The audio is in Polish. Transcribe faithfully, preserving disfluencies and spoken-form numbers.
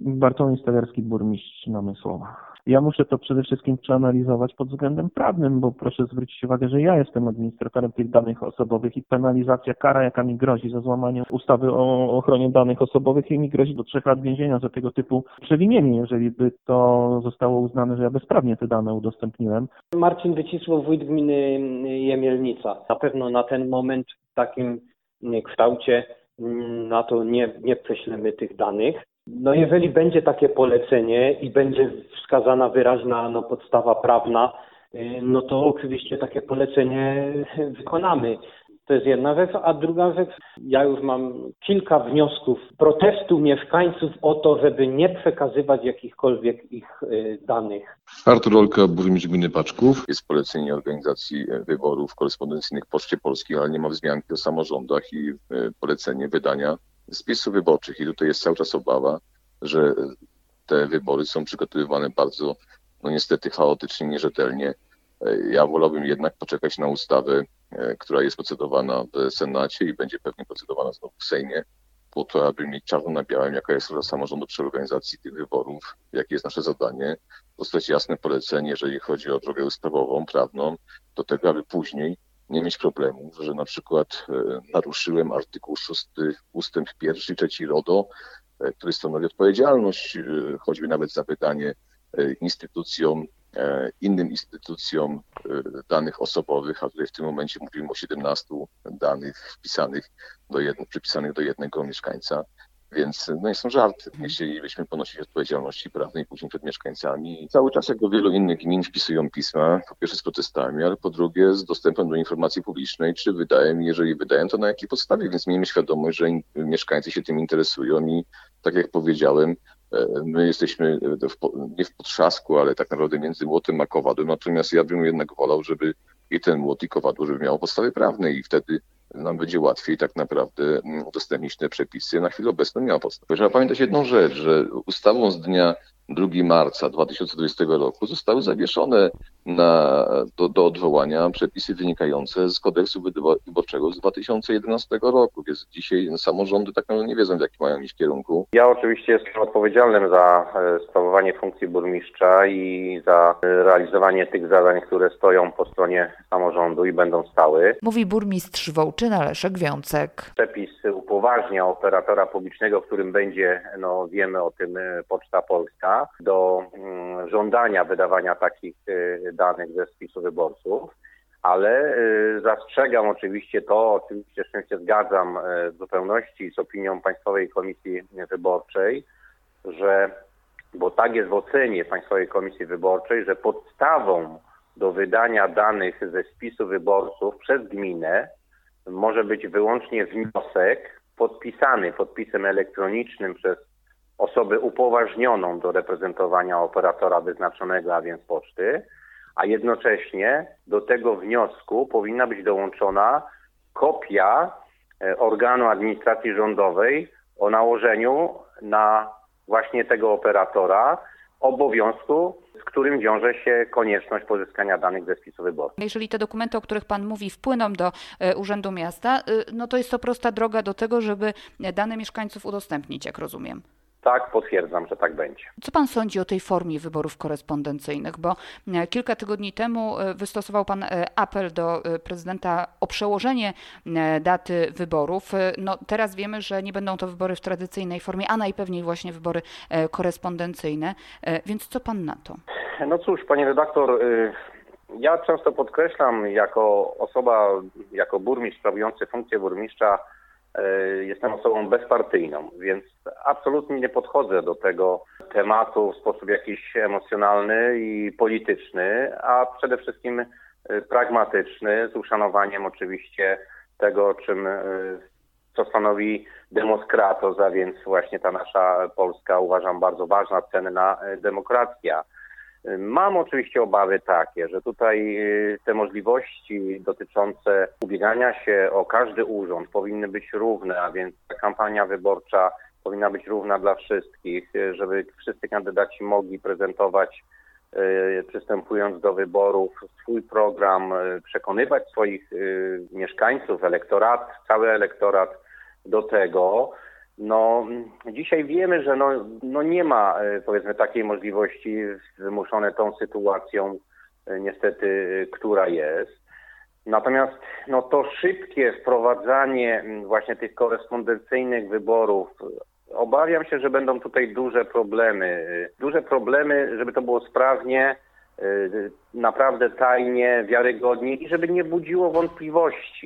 Bartłomiej Stawiarski, burmistrz Namysłowa. Ja muszę to przede wszystkim przeanalizować pod względem prawnym, bo proszę zwrócić uwagę, że ja jestem administratorem tych danych osobowych i penalizacja, kara jaka mi grozi za złamanie ustawy o ochronie danych osobowych i mi grozi do trzech lat więzienia za tego typu przewinienie, jeżeli by to zostało uznane, że ja bezprawnie te dane udostępniłem. Marcin Wycisło, wójt gminy Jemielnica. Na pewno na ten moment w takim kształcie na to nie, nie prześlemy tych danych. No jeżeli będzie takie polecenie i będzie wskazana wyraźna no, podstawa prawna, no to oczywiście takie polecenie wykonamy. To jest jedna rzecz, a druga rzecz, ja już mam kilka wniosków protestu mieszkańców o to, żeby nie przekazywać jakichkolwiek ich danych. Artur Olka, burmistrz gminy Baczków. Jest polecenie organizacji wyborów korespondencyjnych w Poczcie Polskiej, ale nie ma wzmianki o samorządach i polecenie wydania spisów wyborczych. I tutaj jest cały czas obawa, że te wybory są przygotowywane bardzo, no niestety chaotycznie, nierzetelnie. Ja wolałbym jednak poczekać na ustawę, która jest procedowana w Senacie i będzie pewnie procedowana znowu w Sejmie, po to, aby mieć czarno na białym, jaka jest rola samorządu przy organizacji tych wyborów, jakie jest nasze zadanie, dostać jasne polecenie, jeżeli chodzi o drogę ustawową, prawną, do tego, aby później nie mieć problemów, że na przykład naruszyłem artykuł szósty ustęp pierwszy i trzeci RODO, który stanowi odpowiedzialność, choćby nawet za wydanie instytucjom, innym instytucjom danych osobowych, a tutaj w tym momencie mówimy o siedemnastu danych wpisanych do jednego, przypisanych do jednego mieszkańca. Więc no nie są żarty. Nie chcielibyśmy ponosić odpowiedzialności prawnej później przed mieszkańcami. I cały czas, jak do wielu innych gmin, wpisują pisma, po pierwsze z protestami, ale po drugie z dostępem do informacji publicznej, czy wydają, jeżeli wydają, to na jakiej podstawie. Więc miejmy świadomość, że mieszkańcy się tym interesują i tak jak powiedziałem, my jesteśmy w, nie w potrzasku, ale tak naprawdę między młotem a kowadłem. Natomiast ja bym jednak wolał, żeby i ten młot i kowadło, żeby miało podstawy prawne i wtedy nam będzie łatwiej tak naprawdę udostępnić te przepisy. Na chwilę obecną miała podstawę. Trzeba pamiętać jedną rzecz, że ustawą z dnia drugiego marca dwa tysiące dwudziestego roku zostały zawieszone na, do, do odwołania przepisy wynikające z kodeksu wyborczego z dwa tysiące jedenastego roku. Więc dzisiaj samorządy tak naprawdę nie wiedzą, w jakim mają iść kierunku. Ja oczywiście jestem odpowiedzialnym za sprawowanie funkcji burmistrza i za realizowanie tych zadań, które stoją po stronie samorządu i będą stały. Mówi burmistrz Wołczyna Leszek Wiącek. Przepis upoważnia operatora publicznego, w którym będzie, no wiemy o tym, Poczta Polska, do mm, żądania wydawania takich y, danych ze spisu wyborców, ale y, zastrzegam oczywiście to, oczywiście z czym się zgadzam y, w zupełności z opinią Państwowej Komisji Wyborczej, że, bo tak jest w ocenie Państwowej Komisji Wyborczej, że podstawą do wydania danych ze spisu wyborców przez gminę może być wyłącznie wniosek podpisany podpisem elektronicznym przez osobę upoważnioną do reprezentowania operatora wyznaczonego, a więc poczty, a jednocześnie do tego wniosku powinna być dołączona kopia organu administracji rządowej o nałożeniu na właśnie tego operatora obowiązku, z którym wiąże się konieczność pozyskania danych ze spisu wyborczych. Jeżeli te dokumenty, o których Pan mówi, wpłyną do Urzędu Miasta, no to jest to prosta droga do tego, żeby dane mieszkańców udostępnić, jak rozumiem. Tak, potwierdzam, że tak będzie. Co Pan sądzi o tej formie wyborów korespondencyjnych? Bo kilka tygodni temu wystosował Pan apel do prezydenta o przełożenie daty wyborów. No teraz wiemy, że nie będą to wybory w tradycyjnej formie, a najpewniej właśnie wybory korespondencyjne. Więc co Pan na to? No cóż, Pani redaktor, ja często podkreślam jako osoba, jako burmistrz sprawujący funkcję burmistrza, jestem osobą bezpartyjną, więc absolutnie nie podchodzę do tego tematu w sposób jakiś emocjonalny i polityczny, a przede wszystkim pragmatyczny, z uszanowaniem oczywiście tego, czym, co stanowi demos kratos, a więc właśnie ta nasza Polska, uważam, bardzo ważna, cenna demokracja. Mam oczywiście obawy takie, że tutaj te możliwości dotyczące ubiegania się o każdy urząd powinny być równe, a więc ta kampania wyborcza powinna być równa dla wszystkich, żeby wszyscy kandydaci mogli prezentować, przystępując do wyborów, swój program, przekonywać swoich mieszkańców, elektorat, cały elektorat do tego, No, dzisiaj wiemy, że no, no nie ma, powiedzmy, takiej możliwości wymuszone tą sytuacją, niestety, która jest. Natomiast no, to szybkie wprowadzanie właśnie tych korespondencyjnych wyborów, obawiam się, że będą tutaj duże problemy. Duże problemy, żeby to było sprawnie, naprawdę tajnie, wiarygodnie i żeby nie budziło wątpliwości.